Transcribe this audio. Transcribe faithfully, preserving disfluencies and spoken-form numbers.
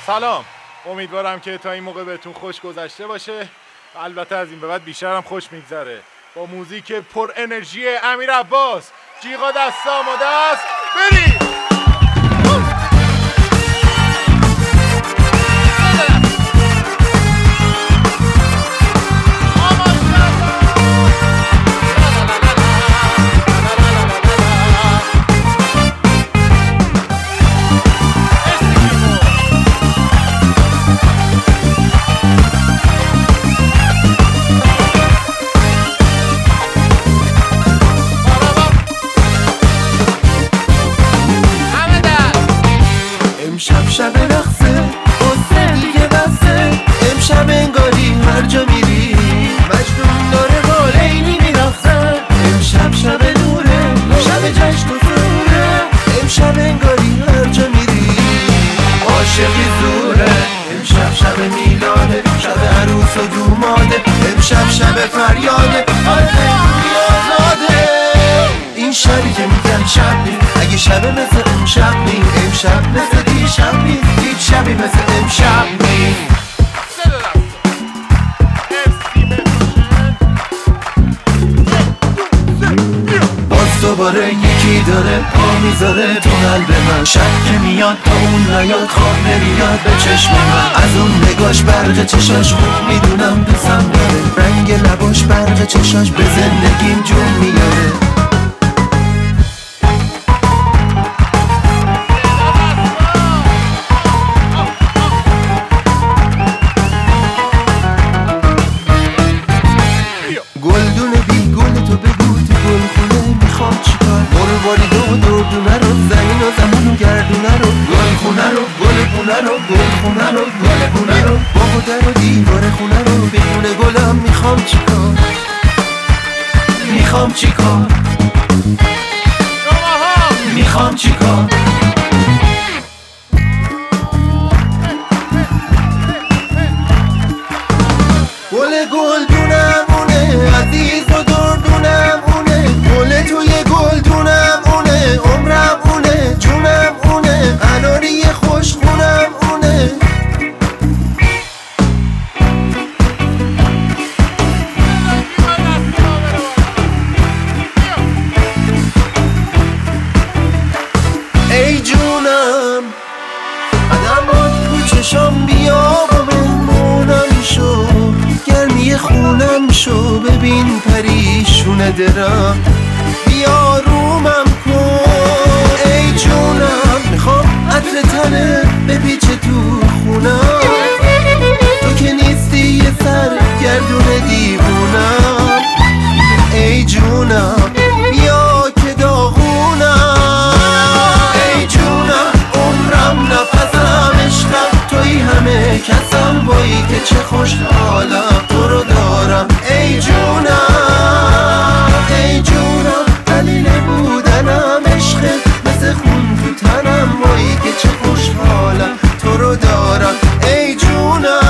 سلام، امیدوارم که تا این موقع بهتون خوش گذشته باشه. البته از این به بعد بیشتر هم خوش میگذره با موزیک پر انرژی امیر عباس. جیغا دست آماده است، بریم! امشب شب رقصه قصه دیگه بسته، امشب انگاری هر جا میری مجنون داره با لیلی میرقصه. امشب شب نوره، شب جشن و سروره، امشب انگاری هر جا میری عاشقی زوره. امشب شب میلاده، شب عروس و دوماده، امشب شب فریاده، آزادی آزاده. این شبی که میگن شب نی، اگه شب مثل امشب نی، امشب مثل دیشب نی، هیچ شبی مثل امشب نی. باز دوباره یکی داره پا میذاره تو قلب من، شب که میاد تا اون نیاد خواب نمیاد به چشم من. از اون نگاش برق چشاش خوب میدونم دوستم داره، رنگ لباش برق چشاش به زندگیم جون میاره. گلدون بی گل تو بگو تو گل خونه میخوام چیکار، مرواری دو دو دونه رو زمین و زمان و گردونه رو، گل خونه رو گل خونه رو گل خونه رو گل خونه رو، با در و دیوار خونه رو بدون گلم میخوام چیکار، میخوام چیکار، میخوام چیکار. گل گلدونم اونه، عزیز و دردونم اونه، گل توی گلدونم اونه، عمرم اونه، جونم اونه، قناری خوشخونم اونه. ای جونم قدمات رو چشام بیا و مهمونم شو، گرمی خونم شو، ببین پریشونه درم بیا رومم کن. ای جونم میخوام عطر تنه بپیچه تو خونم، تو که نیستی یه سر گردون دیوونم. ای جونم بیا که داغونم، ای جونم عمرم نفسم عشقم توی همه کسم، بایی که چه خوش حالم تو رو دارم. ای جونم ای جونم دلیل بودنم عشقه، مثل خون تو تنم، بایی که چه خوش حالم تو رو دارم. ای جونم